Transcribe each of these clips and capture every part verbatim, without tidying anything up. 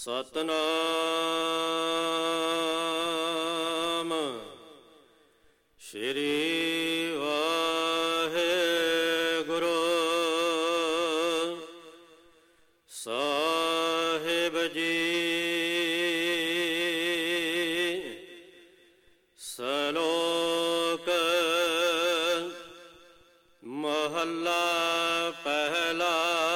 ਸਤਨਾਮ ਸ਼੍ਰੀ ਵਾਹਿਗੁਰੂ ਸਾਹਿਬ ਜੀ। ਸਲੋਕ ਮਹੱਲਾ ਪਹਿਲਾ।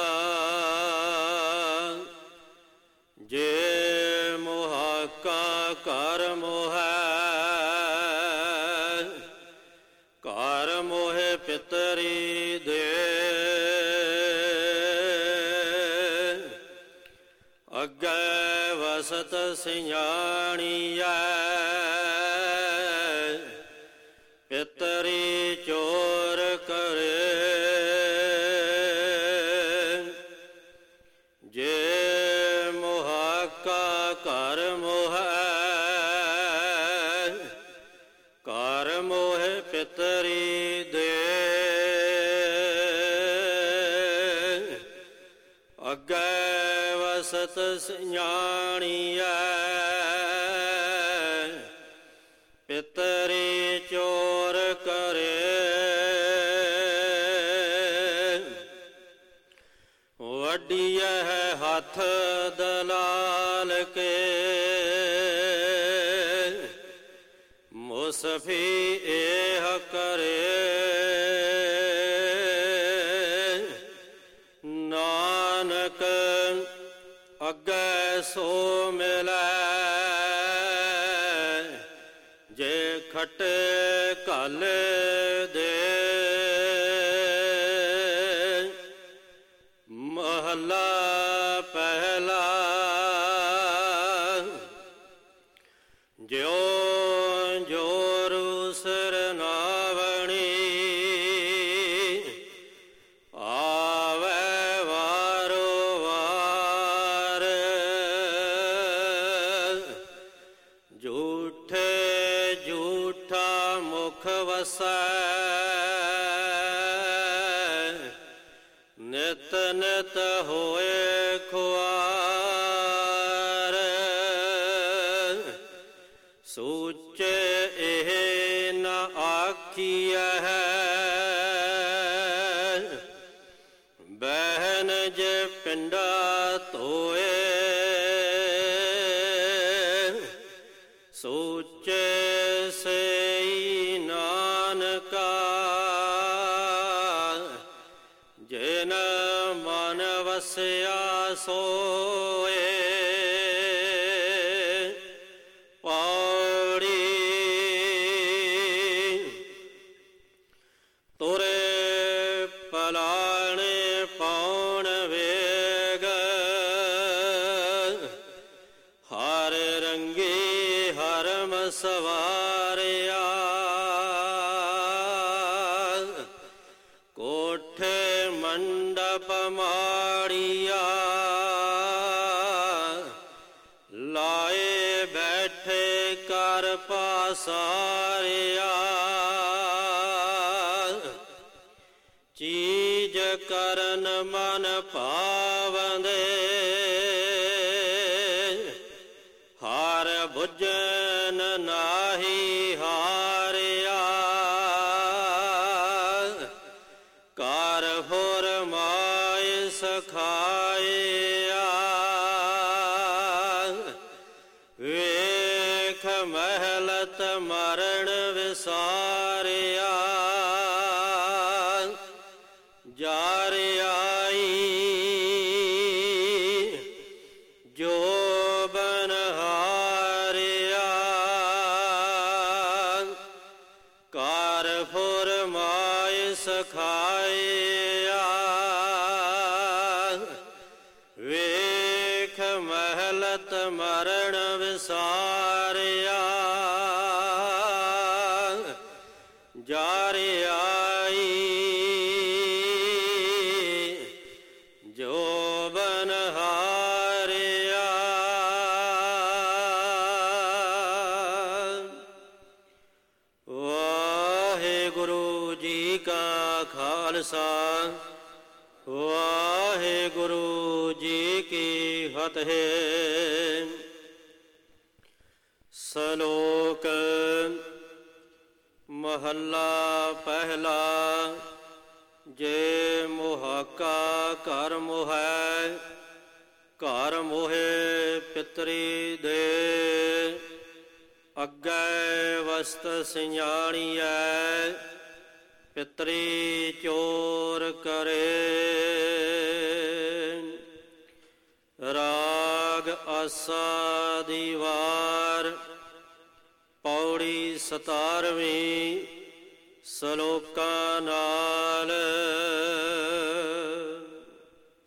ਜੇ ਮੁਹਾਕਾ ਘਰ ਮੋਹੈ, ਘਰ ਮੋਹੇ ਪਿਤਰੀ ਦੇ। ਅੱਗੇ ਵਸਤ ਸਿਆਣੀਐ, ਪਿਤਰੀ ਚੋਰ ਕਰੇ। ਜੇ ਮੁਹਾਕਾ ਘਰ ਮੋਹੈ, ਘਰ ਮੋਹੇ ਪਿਤਰੀ ਦੇ। ਅੱਗੇ ਵਸਤ ਸਿਆਣੀਐ, ਪਿਤਰੀ ਚੋਰ ਕਰੇ। ਵੱਡੀਐ ਹੱਥ ਦਲਾਲ ਕੇ, ਮੁਸਫੀ ਇਹ ਕਰੇ। ਨਾਨਕ ਅੱਗੇ ਸੋ ਮਿਲੈ, ਜੇ ਖਟੇ ਘਲ ਦੇ। ਮਹੱਲਾ ਪਹਿਲਾ। ਜਿਉ ਜੋਰੂ ਸਰਨਾਵਣੀ, ਆਵੈ ਵਾਰੋ ਵਾਰ। ਝੂਠੇ ਝੂਠਾ ਮੁਖ ਵਸੈ, ਨਿਤ ਨਿਤ ਹੋਏ ਖੁਆਰ। ਸੋਚੇ ਇਹ ਨ ਆਖੀਐ, ਬਹਿਨ ਜੇ ਪਿੰਡਾ ਧੋਏ। ਸੋਚੇ ਸਈ ਨਾਨਕਾ, ਜਿਨ ਮਨ ਵਸਿਆ ਸੋਏ। ਪੌੜੀ ਤੁਰੇ ਪਲਾਣੇ ਪਾਉਣ ਵੇਗ, ਹਰ ਰੰਗੀ ਹਰਮ ਸਵਾਰਿਆ। ਕੋਠੇ ਮੰਡਪ ਮਾੜੀਆ, ਲਾਏ ਬੈਠੇ ਕਰ ਪਾਸਾਰਿਆ। ਚੀਜ ਕਰਨ ਮਨ ਭਾਵੰਦੇ, ਹਾਰ ਭੁਜਨ ਨਾਹੀ ਹਾਰਿਆ। ਕਾਰ ਹੋਰ ਮਾਇ ਸਖਾਇਆ, ਵੇਖ ਮਹਿਲਤ ਮਰਨ ਵਿਸਾਰਿਆ। ਜਾਰ ਆਈ ਜੋ ਬਨਹਾਰਿਆ, ਕਾਰ ਫੁਰ ਮਾਇ ਸਖਾਇਆ। ਵੇਖ ਮਹਿਲਤ ਮਰਨ ਵਿਸਾਰਿਆ। ਜਾਰ ਆਈ ਜੋ ਬਨਹਾਰਿਆ। ਵਾਹਿਗੁਰੂ ਜੀ ਕਾ ਖਾਲਸਾ, ਵਾਹਿਗੁਰੂ ਜੀ ਕੀ ਫਤਿਹ। ਸ਼ਲੋਕ ਮਹੱਲਾ ਪਹਿਲਾ। ਜੇ ਮੁਹਾਕਾ ਘਰ ਮੋਹੈ, ਘਰ ਮੋਹੇ ਪਿਤਰੀ ਦੇ। ਅੱਗੇ ਵਸਤ ਸਿਆਣੀਐ, ਪਿਤਰੀ ਚੋਰ ਕਰੇ। ਰਾਗ ਆਸਾ ਦੀ ਵਾਰ, ਪੌੜੀ ਸਤਾਰਵੀਂ। ਸ਼ਲੋਕਾਂ ਨਾਲ